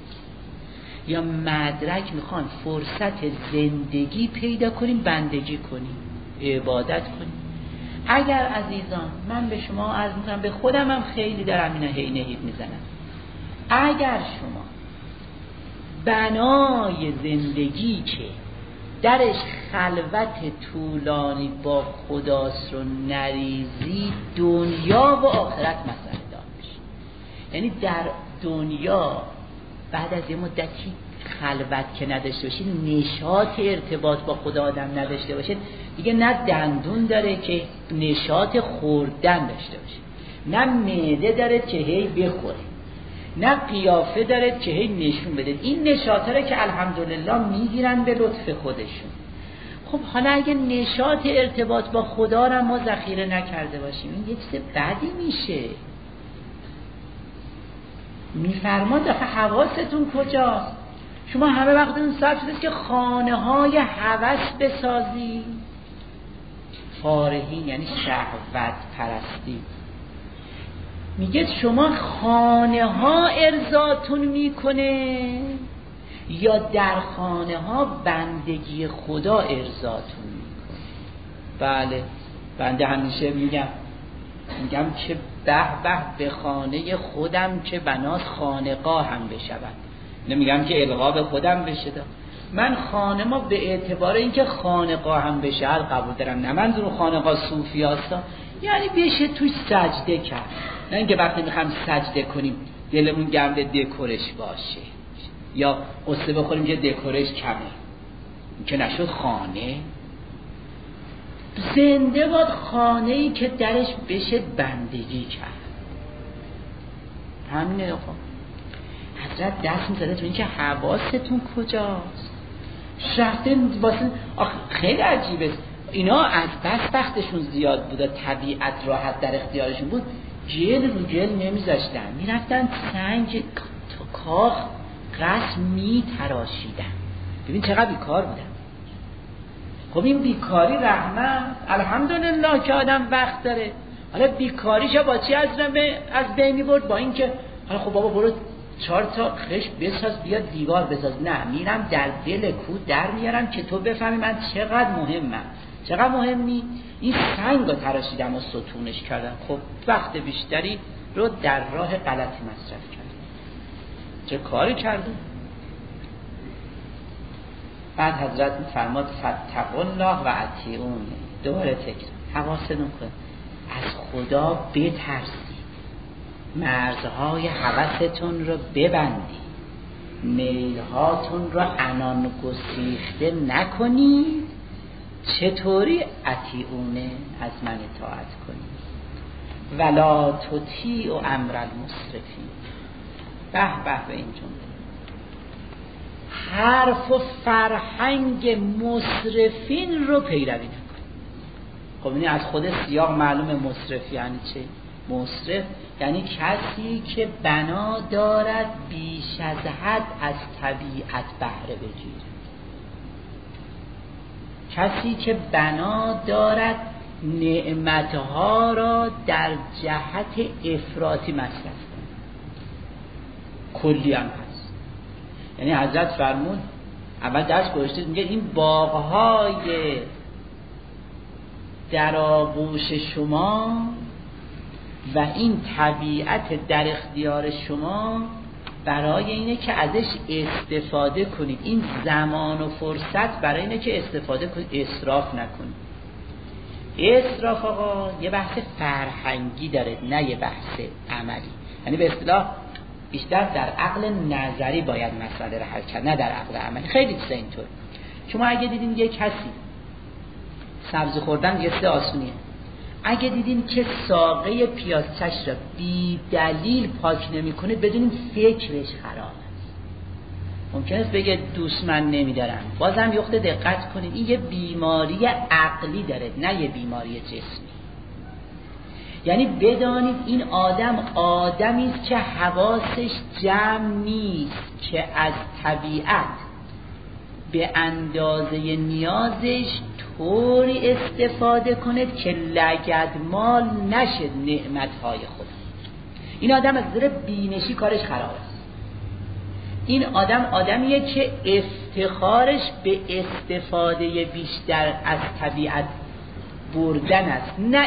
یا مدرک میخوان فرصت زندگی پیدا کنیم، بندگی کنیم، عبادت کنیم. اگر عزیزان من به شما عرض میکنم، به خودم هم خیلی دارم اینا هی نهید میزنم، اگر شما بنای زندگی که درش خلوت طولانی با خداست رو نریزی، دنیا و آخرت مسئله دار میشه. یعنی در دنیا بعد از یه مدتی خلوت که نداشته باشید، نشاط ارتباط با خدا آدم نداشته باشید، دیگه نه دندون داره که نشاط خوردن داشته باشه، نه معده داره که هی بخوره، نه قیافه داره که هی نشون بده. این نشاطه رو که الحمدلله میگیرن به لطف خودشون. خب حالا اگه نشاط ارتباط با خدا رو ما ذخیره نکرده باشیم، این یه چیز بدی میشه. میفرماد آخه حواستون کجاست؟ شما همه وقتتون صرف شده که خانه های هوس بسازی. فارهین یعنی شهوت پرستی. میگه شما خانه ها ارضاتون میکنه یا در خانه ها بندگی خدا ارضاتون میکنه؟ بله، بنده همیشه میگم که به به خانه خودم که بناس خانقاه هم بشود. نمیگم که القا به خودم بشه، من خانه ما به اعتبار اینکه خانقاه هم بشه قبول دارم. نه منظور خانقاه صوفی هستا، یعنی بشه توی سجده کرد، نه اینکه وقتی میخوام سجده کنیم دلمون گرم به دکورش باشه یا قصه بخوریم که دکورش کمه. این که نشد خانه. زنده باد خانه‌ای که درش بشه بندگی کرد. همینه آقا. حضرت دست میزده تو این که حواستون کجاست. شرطن واسه خیلی عجیبه. اینا از بس وقتشون زیاد بود، طبیعت راحت در اختیارشون بود، جل رو جل نمیذاشتن، میرفتن سنگ کاخ قصر میتراشیدن. ببین چقدر بیکار بودن. خب این بیکاری رحمت، الحمدلله که آدم وقت داره. حالا بیکاریشو با چی از بین میبرد؟ با این که حالا خب بابا برو 4 تا خش بساز، بیا دیوار بساز. نه، میرم در دل کوه در میارم که تو بفهمی من چقدر مهمم. چقدر مهمی؟ این سنگ رو تراشیدم و ستونش کردم. خب وقت بیشتری رو در راه غلطی مصرف کردم. چه کاری کردم؟ بعد حضرت فرماد فاتقوا الله و اطیعون. دوباره تکرار، حواستون کن، از خدا بترسید، مرزهای هوستون رو ببندید، میلهاتون رو عنان گسیخته نکنید. چطوری؟ اطیعونه، از من اطاعت کنید. ولا تطیعوا امر المسرفین. به به این جمله حرف و فرهنگ مسرفین رو پیروی نکنید. خب این از خود سیاق معلومه مسرف یعنی چه؟ مسرف یعنی کسی که بنا دارد بیش از حد از طبیعت بهره بگیره، کسی که بنا دارد نعمتها را در جهت افراطی مصرف کنه. کلی هم هست. یعنی حضرت فرمود اول درس گذاشته، میگه این باغهای در آغوش شما و این طبیعت در اختیار شما برای اینه که ازش استفاده کنید. این زمان و فرصت برای اینه که استفاده کنید، اسراف نکنید. اسراف آقا یه بحث فرهنگی داره، نه یه بحث عملی. یعنی به اصطلاح بیشتر در عقل نظری باید مسئله رو حل کرد، نه در عقل عملی. خیلی چیزا اینطور. شما اگه دیدین یه کسی سبزی خوردن یه چیز آسونیه، اگه دیدین که ساقه پیازچش را بی دلیل پاک نمی‌کنه، بدونین فکرش خراب است. ممکن است بگه دوست من نمی‌دارم، بازم یه خورده دقت کنین، این یه بیماری عقلی داره، نه یه بیماری جسمی. یعنی بدانید این آدم آدمی است که حواسش جمع نیست، که از طبیعت به اندازه نیازش طوری استفاده کند که لگدمال نشد نعمتهای خدا. این آدم از نظر بینشی کارش خراب است. این آدم آدمیه که افتخارش به استفاده بیشتر از طبیعت بردن است، نه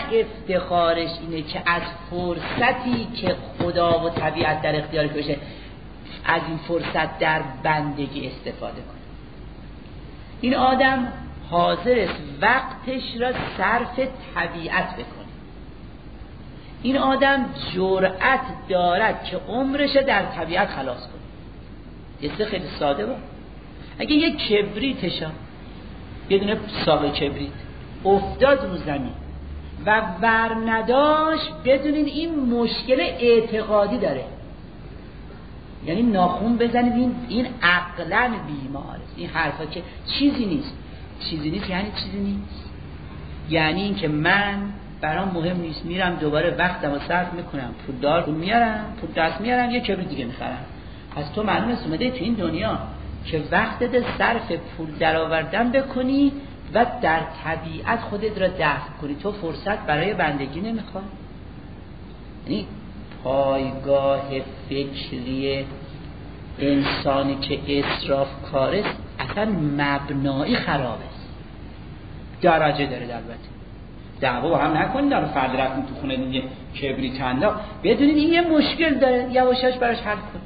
افتخارش اینه که از فرصتی که خدا و طبیعت در اختیارش باشه از این فرصت در بندگی استفاده کنه. این آدم حاضر است وقتش را صرف طبیعت بکنه. این آدم جرأت دارد که عمرش در طبیعت خلاص کنه. یه خیلی ساده بود. اگه یک کبریتشا، یه دونه ساق کبریت افتاد رو زمین و ور نداشت، بدونید این مشکل اعتقادی داره. یعنی ناخون بزنید این عقلاً بیماره. این حرفا که چیزی نیست یعنی چیزی نیست. یعنی این که من برام مهم نیست، میرم دوباره وقتمو صرف میکنم، پول میارم، پول دست میارم، یه کبریت دیگه میخرم. پس تو معلومه اومده تو این دنیا که وقتت صرف پول درآوردن بکنی و در طبیعت خودت را دفع کنی. تو فرصت برای بندگی نمیخوای. یعنی پایگاه فکری انسانی که اسراف کاره اصلا مبنایی خرابه، درجه داره. البته دعوا با هم نکنید، در فرد رفتیم تو خونه دیگه کبریت انداخت، بدونید این یه مشکل داره، یواشاش براش حل کنید.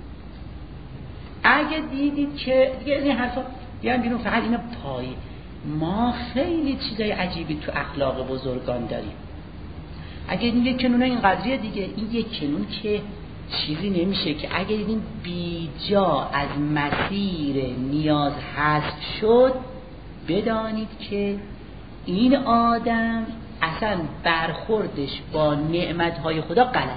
اگه دیدید که دیگه این حرفا بیان بیرون، فقط اینا پای ما خیلی چیزای عجیبی تو اخلاق بزرگان داریم. اگه این یک کنونه این قدریه دیگه، این یک کنون که چیزی نمیشه، که اگه دیدین بی جا از مسیر نیاز حذف شد، بدانید که این آدم اصلا برخوردش با نعمتهای خدا غلطه.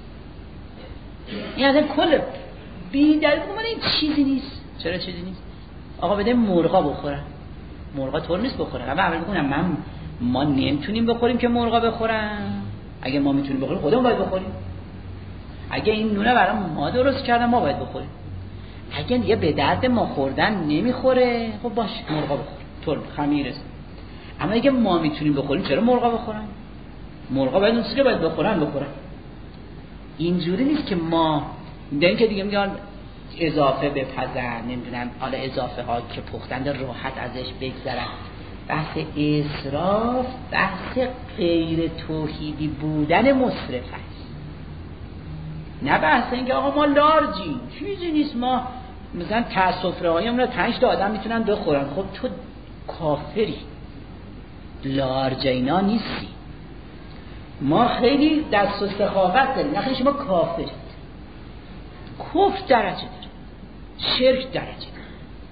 این اصلا کل بی دلیل این چیزی نیست. چرا چیزی نیست؟ آقا بده مرغا بخورن. مرغا طور نیست بخورن. اول بگم ما نمیتونیم بخوریم که مرغا بخورن. اگه ما میتونیم بخوریم خودمون باید بخوریم. اگه این نونه برای ما درست کردن ما باید بخوریم. اگه دیگه به درد ما خوردن نمیخوره، خب باش مرغا بخور، طور خمیره. اما اگه ما میتونیم بخوریم چرا مرغا بخورن؟ مرغا باید اون چیزی که باید بخورن. اینجوری نیست که ما دیدن که دیگه میگن اضافه بپزن، نمیدونم حالا اضافه ها که پختند راحت ازش بگذرن. بحث اسراف بحث غیر توحیدی بودن مصرف است، نه بحث اینکه آقا ما لارجیم، چیزی نیست، ما مثلا سفره هایمون رو 5 تا آدم میتونن بخورن. خب تو کافری، لارج اینا نیستی. ما خیلی دست و سخاوت داریم، نه شما کافرید. کفر درجه داره، شرک درجه داره.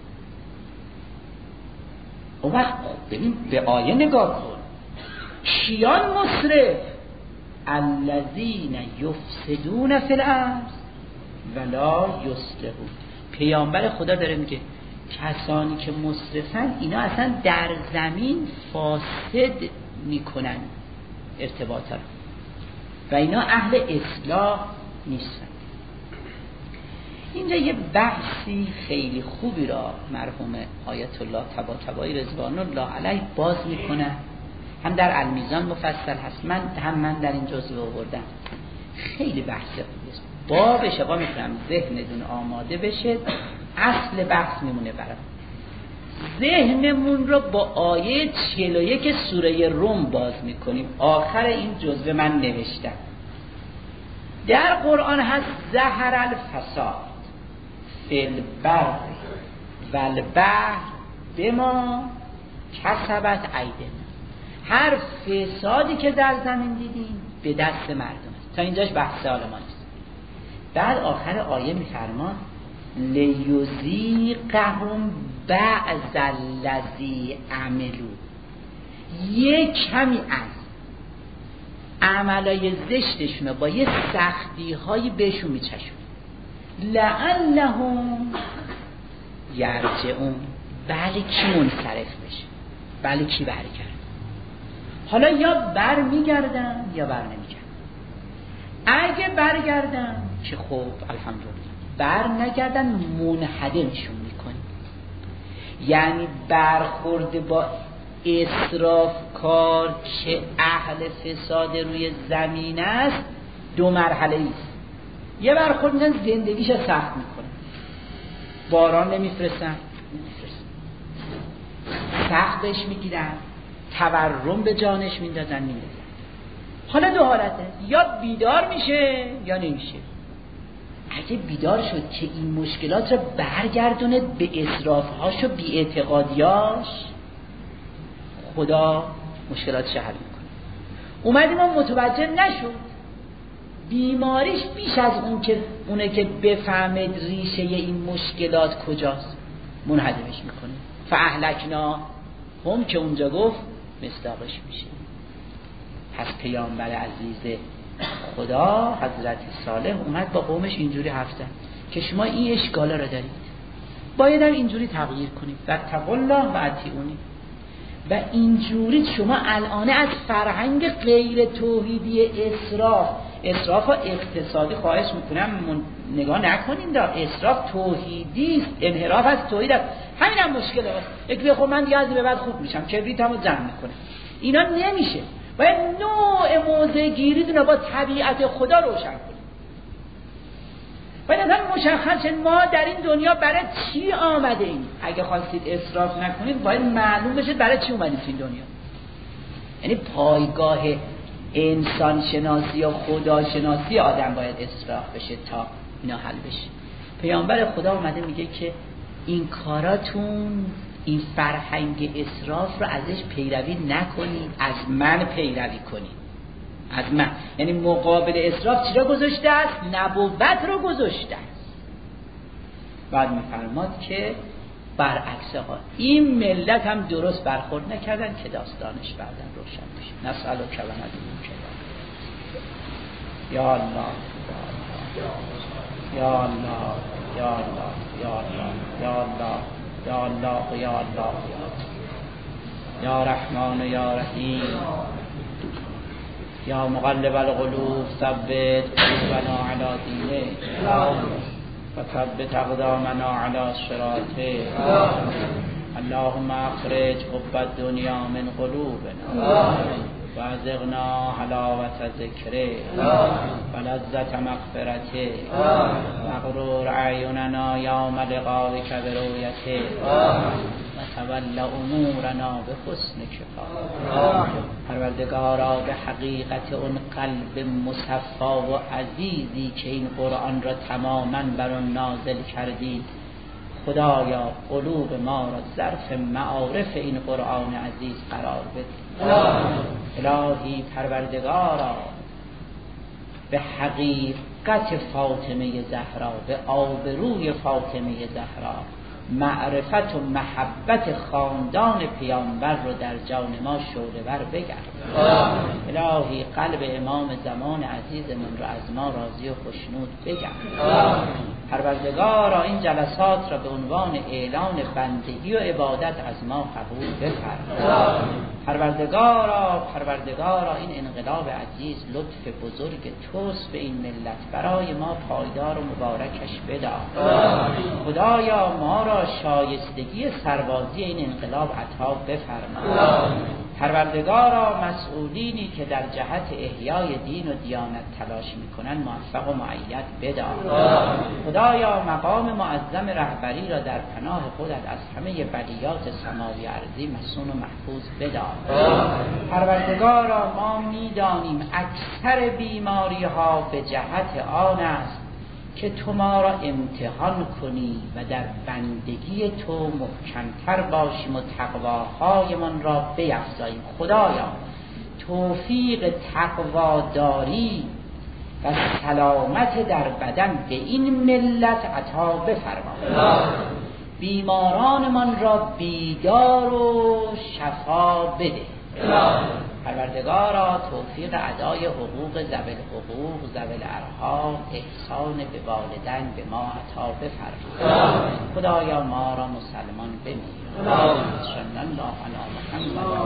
اون وقت ببین به آیه نگاه کن، کیان مصرف؟ الذین یفسدون فی الارض ولا یصلحون. پیامبر خدا داره میگه کسانی که مصرفن اینا اصلا در زمین فاسد میکنن ارتباطا و اینا اهل اصلاح نیستن. اینجا یه بحثی خیلی خوبی را مرحوم آیت الله طباطبایی رضوان الله علیه باز میکنه، هم در المیزان مفصل هست، هم من در این جزوه آوردم. خیلی بحث خوبی است. بابش با میتونم ذهنتون آماده بشه، اصل بحث میمونه برام. ذهنمون رو با آیه 41 سوره روم باز میکنیم. آخر این جزوه من نوشتم در قرآن هست ظهر الفساد فی البر و البحر بما کسبت ایدینا. هر فسادی که در زمین دیدیم به دست مردم است. تا اینجاش بحث حال ما نیست. بعد آخر آیه میفرمان لیذیقهم بعض الذی عملوا. یک کمی از عملای زشتشون با یه سختی هایی بهشون میچشون. لعلهم یرجعون. بله کی منصرف بشه، بله کی برگرد. حالا یا بر میگردن یا بر نمیگردن. اگه برگردن که خب الحمدلله، بر نگردن منهدمشون میکنی. یعنی برخورد با اسرافکار که اهل فساد روی زمین است 2 مرحله است. یه برخورد میزن زندگیش سخت میکنه، باران نمیفرستن، سخت بهش میگیرن، تورم به جانش میندازن، میندازن. حالا 2 حالته، یا بیدار میشه یا نمیشه. اگه بیدار شد که این مشکلات رو برگردونه به اسرافهاش و بی‌اعتقادیاش، خدا مشکلاتش حل میکنه. اومدیم و متوجه نشد، بیماریش بیش از اونه که بفهمد ریشه این مشکلات کجاست، منهدمش میکنه. فاهلکنا هم که اونجا گفت مصداقش میشه. پس پیامبر عزیز خدا حضرت صالح اومد با قومش اینجوری حرف زد که شما این اشکالا رو دارید، باید هم اینجوری تغییر کنید، واتقوا الله و اطیعونی. و اینجوری شما الان از فرهنگ غیر توحیدی اسراف و اقتصادی خواهش میکنم نگاه نکنین، اسراف توحیدی است، انحراف از توحید است. همین هم مشکل است. یک بخور من دیگه از به بعد خوب میشم، کبریتمو جمع میکنم، اینا نمیشه. باید نوع موضع گیریتون رو با طبیعت خدا روشن کنید. باید اصلا مشخص ما در این دنیا برای چی آمده ایم. اگه خواستید اسراف نکنید باید معلوم بشه برای چی اومدید این دنیا. یعنی پایگاه انسان شناسی و خدا شناسی آدم باید اسراف بشه تا اینا حل بشه. پیامبر خدا اومده میگه که این کاراتون، این فرهنگ اسراف رو ازش پیروی نکنید، از من پیروی کنید. از من یعنی مقابل اسراف چی رو گذاشته است؟ نبوت رو گذاشته است. بعد میفرماد که برعکس ها این ملت هم درست برخورد نکردن که داستانش بعداً روشن بشه. نسألک و ندعوک یا الله یا الله یا الله یا الله یا الله یا الله یا الله یا رحمان یا رحیم یا مقلب القلوب ثبت قلوبنا علی دینه و ثبت اقدامنا علی صراطه. اللهم اخرج حب الدنیا من قلوبنا و ازغنا حلاوت ذکره و لذت مغفرته مغرور اعیننا یوم لقائک برؤیته و تول امورنا به حسن کفایته. پروردگارا به حقیقت اون قلب مصفا و عزیزی که این قرآن را تماما بر آن نازل کردی، خدایا قلوب ما را ظرف معارف این قرآن عزیز قرار بده. الهی پروردگارا به حقیقت فاطمه زهرا، به آبروی فاطمه زهرا، معرفت و محبت خاندان پیامبر رو در جان ما شعله‌ور بگرد. الهی قلب امام زمان عزیزمون رو از ما راضی و خوشنود بگرد. پروردگارا این جلسات را به عنوان اعلان بندگی و عبادت از ما قبول بفرما. پروردگارا این انقلاب عزیز لطف بزرگ توست به این ملت، برای ما پایدار و مبارکش بدار. خدایا ما را شایستگی سربازی این انقلاب عطا بفرما. پروردگارا مسئولینی که در جهت احیای دین و دیانت تلاش میکنن موفق و مؤید بدار. خدایا مقام معظم رهبری را در پناه خودت از همه بلیات سماوی ارضی مصون و محفوظ بدار. پروردگارا ما میدانیم اکثر بیماری ها به جهت آن است که تو ما را امتحان کنی و در بندگی تو محکمتر باشیم و تقواهایمان را بیفزاییم. خدایا توفیق تقواداری و سلامت در بدن به این ملت عطا بفرما. بیمارانمان را بیدار و شفا بده. پروردگارا توفیق ادای حقوق ذوی الحقوق ذوی الارحام احسان به والدین به ما عطا بفرما. خدایا ما را مسلمان بمیر. صلی الله علی محمد